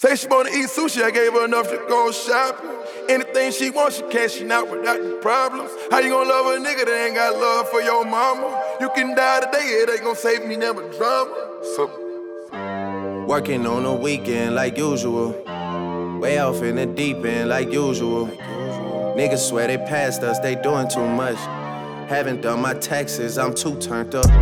Say she wanna eat sushi, I gave her enough to go shopping. Anything she wants, she cashing out without the problems. How you gonna love a nigga that ain't got love for your mama? You can die today, it ain't gonna save me never drama. Working on the weekend like usual. Way off in the deep end like usual. Niggas swear they passed us, they doing too much. Haven't done my taxes, I'm too turned up.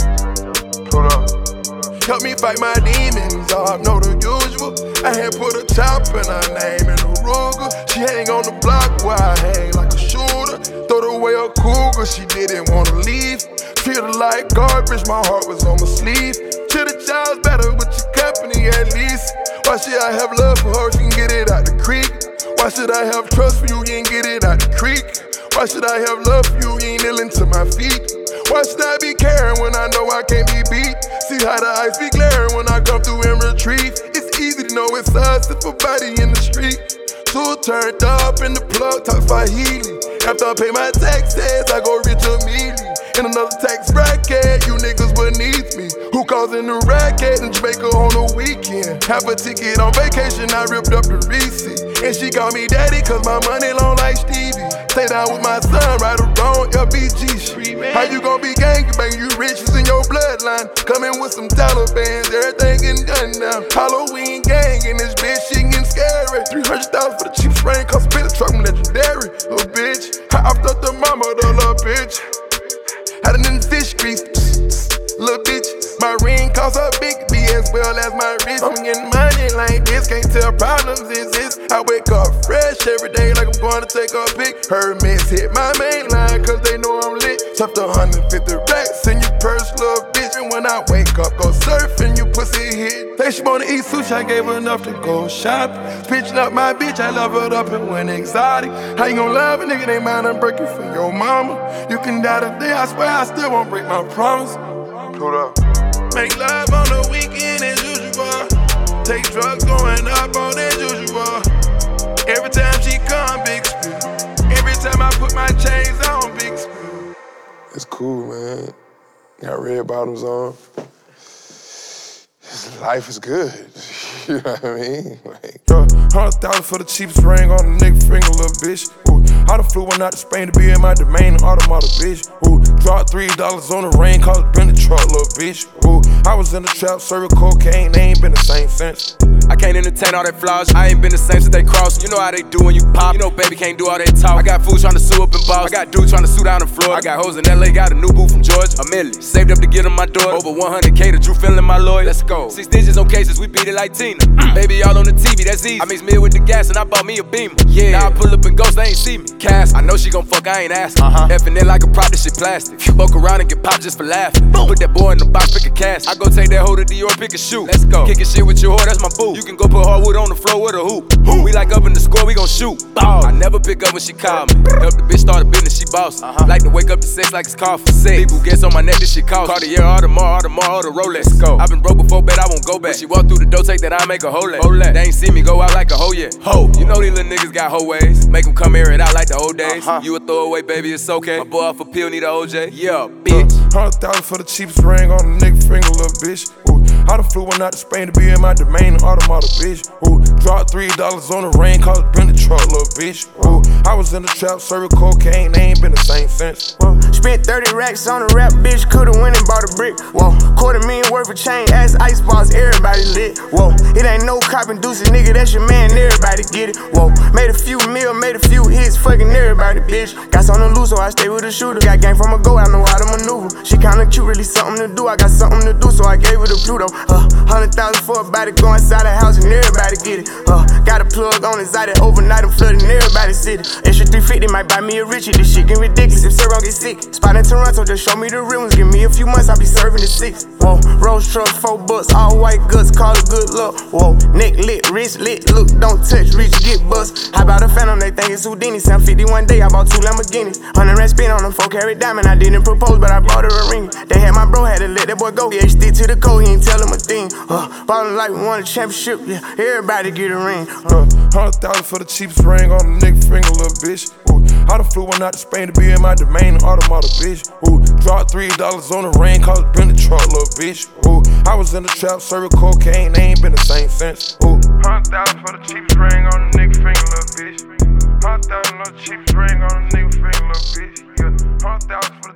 Hold up. Help me fight my demons, I know the usual. I had put a chop in her name in a Ruger. She hang on the block where I hang like a shooter. Throw away a cougar, she didn't wanna leave. Treat her like garbage, my heart was on my sleeve. Treat a child better with your company at least. Why should I have love for her, she can get it out the creek? Why should I have trust for you, you ain't get it out the creek? Why should I have love for you, you ain't kneeling to my feet? Why should I be caring when I know I can't be beat? See how the ice be glaring when I come through and retreat. It's easy to know it's us if a body in the street. Two turned up in the plug, talk Swahili. After I pay my taxes, I go rich immediately. In another tax bracket, you niggas beneath me. Who causing the racket in Jamaica on the weekend? Half a ticket on vacation, I ripped up the receipt. And she called me daddy cause my money long like Stevie. Stay down with my son, right or wrong, LBG shit. How you gon' be gangbang, you rich, it's in your bloodline. Coming with some Taliban's, everything getting gunned down. Halloween gang in this bitch, shit getting scary. 300,000 for the cheap spring, cause a bit of truck, I'm legendary. Little bitch, I upped up the mama, the little bitch. Had it in the fish grease, little bitch. My ring costs a big B as well as my wrist. I'm getting money like this, can't tell problems exist. I wake up fresh every day like I'm going to take a pic. Hermes hit my main line cause they know I'm lit. Stuffed 150 racks in your purse, little bitch. And when I wake up, go surfing, you pussy hit. Say she wanna eat sushi, I gave her enough to go shopping. Pitching up my bitch, I love her up and went exotic. How you gon' love a nigga, they mind I'm breaking for your mama? You can die today, I swear I still won't break my promise. Hold up. Make love on the weekend as usual. Take drugs going up on as usual. Every time she come, big spill. Every time I put my chains on, big spill. It's cool, man. Got red bottoms on. Life is good. You know what I mean? Like, 100,000 for the cheapest ring on a nigga finger, little bitch. Ooh, I done flew one out to Spain to be in my domain, automata, bitch. Ooh, dropped $3 on the rain, cause it been the truck, little bitch. Ooh, I was in the trap, serving cocaine, they ain't been the same since. I can't entertain all that flaws. I ain't been the same since they crossed. You know how they do when you pop. You know baby can't do all that talk. I got fools trying to sue up in Boston. I got dudes trying to sue down in Florida. I got hoes in LA, got a new boo from Georgia. A million. Saved up to get on my door. Over 100K to Drew feeling my lawyer. Let's go. 6 digits on cases, we beat it like Tina. Baby all on the TV, that's easy. I mix meal with the gas and I bought me a Beamer. Yeah. Now I pull up and ghost, they ain't see me. Cass, I know she gon' fuck, I ain't asking. Effing it like a prop, this shit plastic. Fuck around and get popped just for laughing. Put that boy in the box, pick a cast. I go take that hoe to Dior, pick a shoe. Let's go. Kickin' shit with your whore, that's my boo. You can go put hardwood on the floor with a hoop. We like up in the score, we gon' shoot. Ball. I never pick up when she call me. Help the bitch start a business, she boss. Like to wake up to sex like it's coffee. People gets on my neck, this shit cost. Cartier, Audemars, the Rolex. Go. I been broke before, bet I won't go back. She walk through the door, take that I make a hoe leg. They ain't see me go out like a hoe yet. Ho, you know these little niggas got hoe ways. Make them come here and out like the old days. You a throwaway, baby, it's okay. My boy off a pill, need a OJ. Yeah, bitch. 100,000 for the cheapest ring on a nigga finger, little bitch. Ooh, I done flew one out to Spain to be in my domain, automata, bitch. Ooh, dropped $3 on the rain, cause it been the truck, little bitch. Ooh, I was in the trap, serving cocaine, they ain't been the same since. Spent 30 racks on a rap, bitch, coulda went and bought a brick. Whoa, $250,000 worth of chain, ass ice box, everybody lit. Whoa, it ain't no copping deuces, nigga, that's your man, everybody get it. Whoa, made a few mil, made a few hits, fucking everybody, bitch. Got something to lose, so I stay with a shooter. Got game from a go, I know how to maneuver. She kinda cute, really something to do. I got something to do, so I gave her the Pluto. 100,000 for a body, go inside the house and everybody get it. Got a plug on inside it, overnight I'm flooding everybody's city. Extra 350 might buy me a Richie, this shit getting ridiculous if Sarah get sick. Spot in Toronto, just show me the real ones. Give me a few months, I'll be serving the 6. Whoa, Rolls truck, $4, all white guts, call it good luck. Whoa, neck lit, wrist lit, look, don't touch, reach, get bust. How about a Phantom, they think it's Houdini. 750 one day, I bought 2 Lamborghinis. 100 rand spin on them, 4-carat diamond. I didn't propose, but I bought her a ring. They had my bro, had to let that boy go. Yeah, he stick to the code, he ain't tell him a thing. Ballin' like we won a championship, yeah, everybody get a ring. 100,000 for the cheapest ring on a nigga finger, little bitch. Ooh, I done flew one out to Spain to be in my domain, automata, bitch. Ooh, dropped $3 on the rain, cause it been the truck, little bitch. Ooh, I was in the trap, serving cocaine, they ain't been the same since. Ooh, 100,000 for the 100,000 on the cheapest ring on a nigga finger, little bitch. Yeah, 100,000 for